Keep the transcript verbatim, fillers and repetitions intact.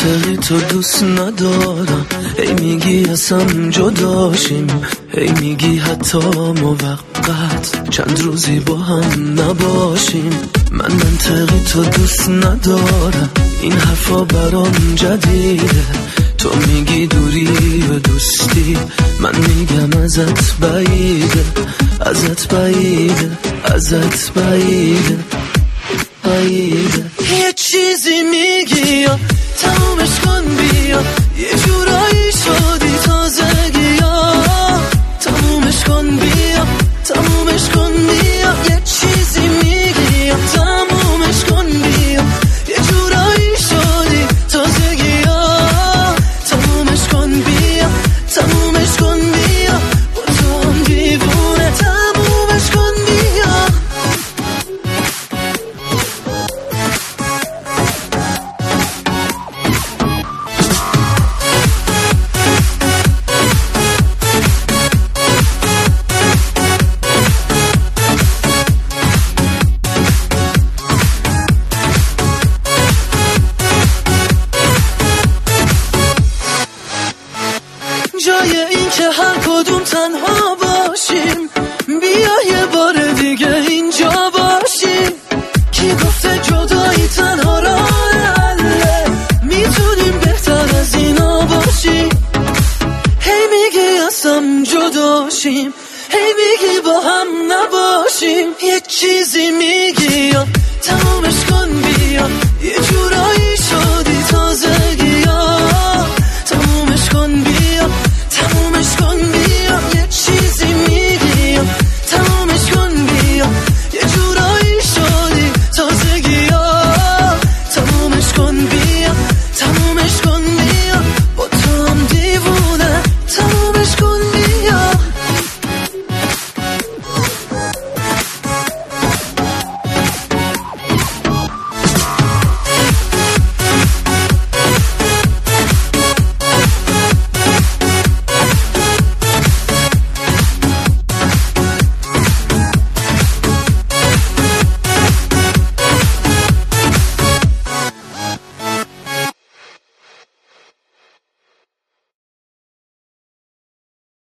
منطقی تو دوست ندارم، هی میگی اصلا جداشیم، هی میگی حتی موقت چند روزی با هم نباشیم. من منطقی تو دوست ندارم، این حرفا برام جدیده. تو میگی دوری و دوستی، من میگم ازت بعیده، ازت بعیده، ازت بعیده، بعیده. یه چیزی میگی یا تمومش کن بیا، یه جورایی شدی تازگی یا تمومش کن بیا، تمومش کن بیا. یه چیزی میگی یا تمومش کن بیا، یه جورایی شدی تازگی یا تمومش کن بیا، تمومش کن بیا. با تو هم دیوونه، تمومش کن بیا. جای این که هر کدوم تنها باشیم، بیا یه بار دیگه اینجا باشیم. کی گفته جدایی تنها راه حله، میتونیم بهتر از اینا باشیم. هی میگی اصلا جداشیم، هی میگی با هم نباشیم. یه چیزی میگی یا تمومش کن بیا،